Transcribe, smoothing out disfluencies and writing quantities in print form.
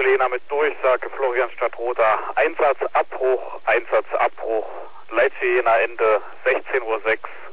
Sirena mit Durchsage Florianstadt Roda. Einsatzabbruch, Einsatzabbruch. Leitsirena Ende 16:06 Uhr.